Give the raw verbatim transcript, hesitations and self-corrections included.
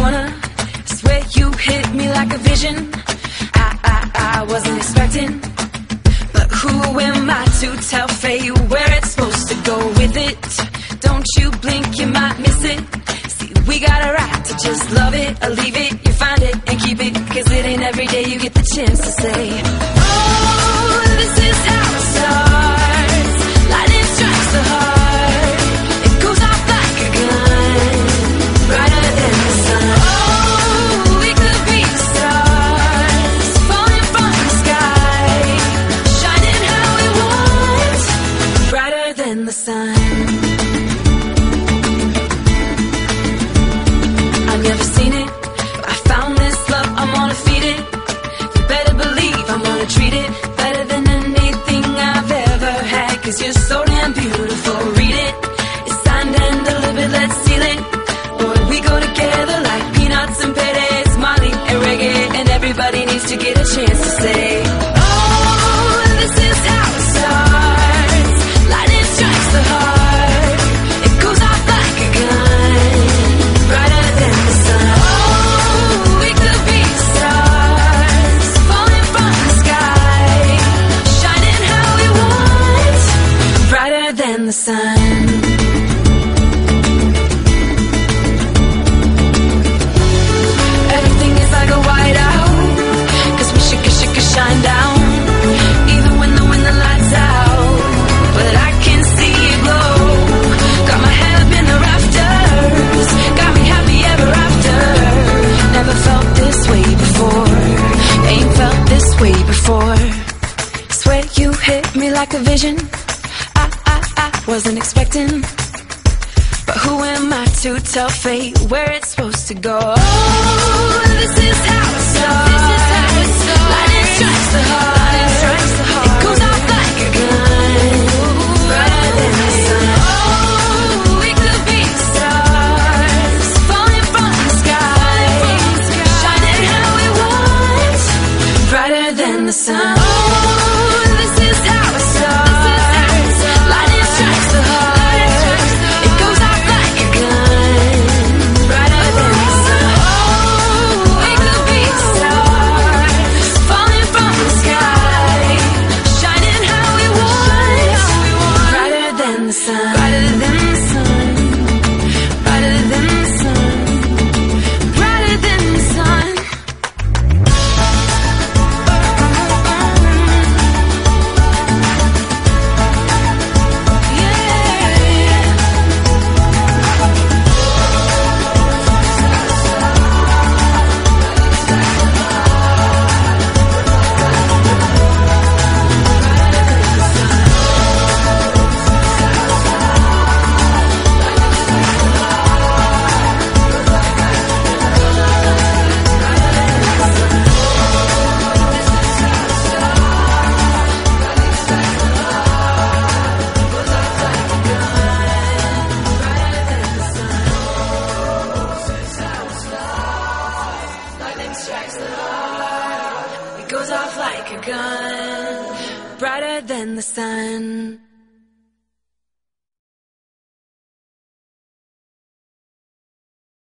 corner. Swear you hit me like a vision. I, I, I wasn't expecting, but who am I to tell fate where it's supposed to go with it? Don't you blink, you might miss it. See, we got a right to just love it or leave it. You find it and keep it, cause it ain't every day you get the chance to say, oh, this is how it starts. Lightning strikes the heart, it goes off like a gun, brighter than the sun. Oh, we could be the stars, falling from the sky, shining how we want, brighter than the sun. I've never seen it, but I found this love, I'm gonna feed it. You better believe I'm gonna treat it better than anything I've ever had, cause you're so damn beautiful. Read it, it's signed and delivered, let's seal it. Boy, we go together like peanuts and Perez, Molly and reggae, and everybody needs to get a chance to say, oh, this is how it starts. Lightning strikes the heart, it goes off like a gun, brighter than the sun. Oh, we could be stars, falling from the sky, shining how we want, brighter than the sun. Everything is like a whiteout, cause we shake it, shake it, shine down, even when the when the lights out, but I can see it glow. Got my head up in the rafters, got me happy ever after. Never felt this way before, ain't felt this way before. Swear you hit me like a vision. I, I, I wasn't expecting, but who am I to tell fate where it's supposed to go? Oh, this is how it starts. Lightning strikes the heart, it goes off like a gun, brighter than the sun. Oh, we could be stars, falling from the sky, shining how we want, brighter than the sun. Oh, this is how it starts. Lightning strikes the heart, it goes off like a gun, brighter than the sun. Oh, we could be stars, falling from the sky, shining how we want, brighter than the sun, brighter than the sun, brighter than the sun, brighter than the sun. Strikes the heart, it goes off like a gun, brighter than the sun.